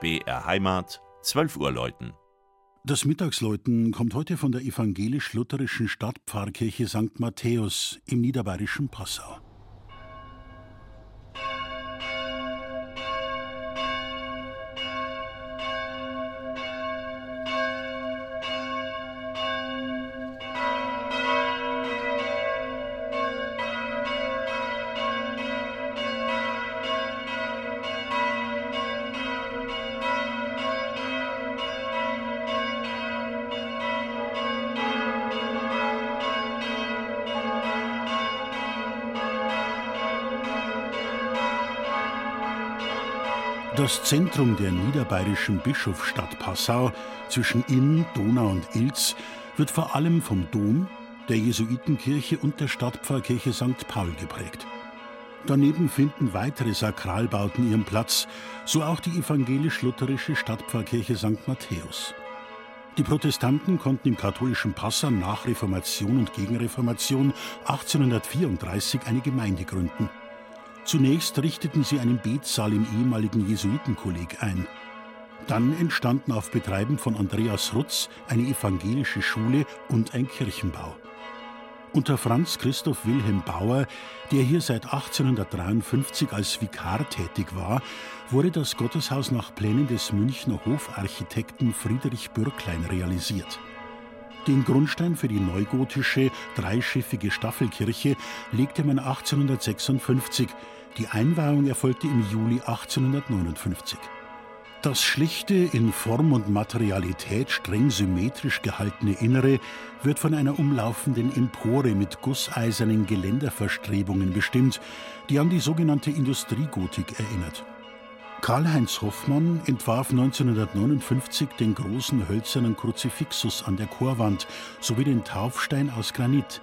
BR Heimat, 12 Uhr läuten. Das Mittagsläuten kommt heute von der evangelisch-lutherischen Stadtpfarrkirche St. Matthäus im niederbayerischen Passau. Das Zentrum der niederbayerischen Bischofsstadt Passau zwischen Inn, Donau und Ilz wird vor allem vom Dom, der Jesuitenkirche und der Stadtpfarrkirche St. Paul geprägt. Daneben finden weitere Sakralbauten ihren Platz, so auch die evangelisch-lutherische Stadtpfarrkirche St. Matthäus. Die Protestanten konnten im katholischen Passau nach Reformation und Gegenreformation 1834 eine Gemeinde gründen. Zunächst richteten sie einen Betsaal im ehemaligen Jesuitenkolleg ein. Dann entstanden auf Betreiben von Andreas Rutz eine evangelische Schule und ein Kirchenbau. Unter Franz Christoph Wilhelm Bauer, der hier seit 1853 als Vikar tätig war, wurde das Gotteshaus nach Plänen des Münchner Hofarchitekten Friedrich Bürklein realisiert. Den Grundstein für die neugotische, dreischiffige Staffelkirche legte man 1856. Die Einweihung erfolgte im Juli 1859. Das schlichte, in Form und Materialität streng symmetrisch gehaltene Innere wird von einer umlaufenden Empore mit gusseisernen Geländerverstrebungen bestimmt, die an die sogenannte Industriegotik erinnert. Karl-Heinz Hoffmann entwarf 1959 den großen hölzernen Kruzifixus an der Chorwand sowie den Taufstein aus Granit.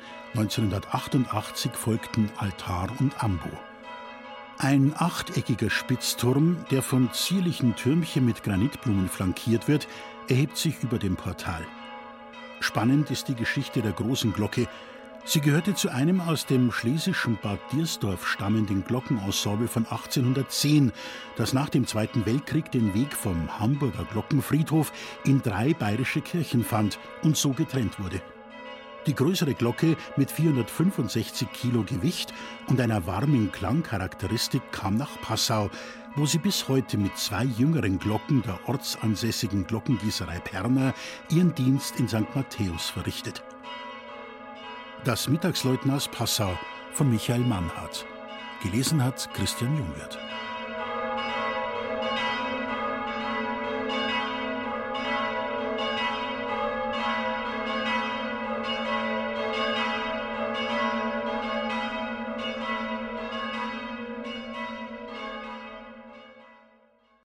1988 folgten Altar und Ambo. Ein achteckiger Spitzturm, der von zierlichen Türmchen mit Granitblumen flankiert wird, erhebt sich über dem Portal. Spannend ist die Geschichte der großen Glocke. Sie gehörte zu einem aus dem schlesischen Bad Diersdorf stammenden Glockenensemble von 1810, das nach dem Zweiten Weltkrieg den Weg vom Hamburger Glockenfriedhof in 3 bayerische Kirchen fand und so getrennt wurde. Die größere Glocke mit 465 Kilo Gewicht und einer warmen Klangcharakteristik kam nach Passau, wo sie bis heute mit 2 jüngeren Glocken der ortsansässigen Glockengießerei Perner ihren Dienst in St. Matthäus verrichtet. Das Mittagsläuten aus Passau von Michael Mannhardt. Gelesen hat Christian Jungwirth.